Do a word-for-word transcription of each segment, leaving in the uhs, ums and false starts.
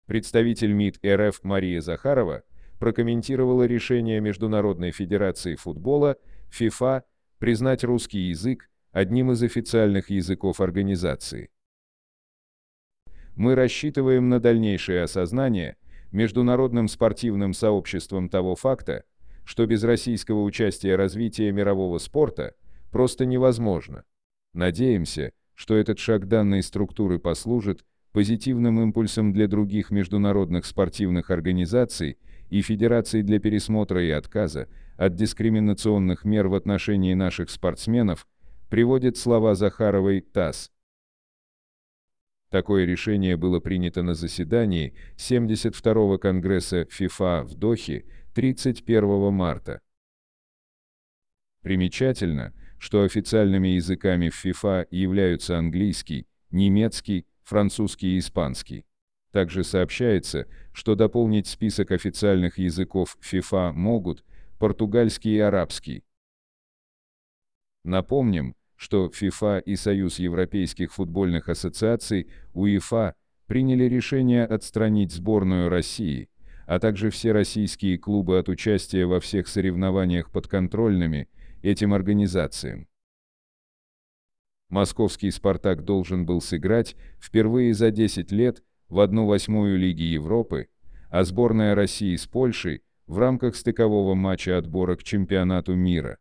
Представитель МИД эр эф Мария Захарова прокомментировала решение Международной федерации футбола ФИФА признать русский язык одним из официальных языков организации. Мы рассчитываем на дальнейшее осознание международным спортивным сообществом того факта, что без российского участия развитие мирового спорта просто невозможно. Надеемся, что этот шаг данной структуры послужит позитивным импульсом для других международных спортивных организаций и федераций для пересмотра и отказа от дискриминационных мер в отношении наших спортсменов, приводит слова Захаровой ТАСС. Такое решение было принято на заседании семьдесят второго Конгресса ФИФА в Дохе тридцать первого марта. Примечательно, что официальными языками в ФИФА являются английский, немецкий, французский и испанский. Также сообщается, что дополнить список официальных языков ФИФА могут португальский и арабский. Напомним, что ФИФА и Союз Европейских футбольных ассоциаций УЕФА приняли решение отстранить сборную России, а также все российские клубы от участия во всех соревнованиях подконтрольными этим организациям. Московский «Спартак» должен был сыграть впервые за десять лет в одну восьмую Лиги Европы, а сборная России с Польшей в рамках стыкового матча отбора к чемпионату мира.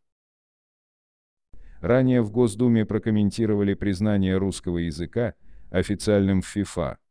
Ранее в Госдуме прокомментировали признание русского языка официальным в ФИФА.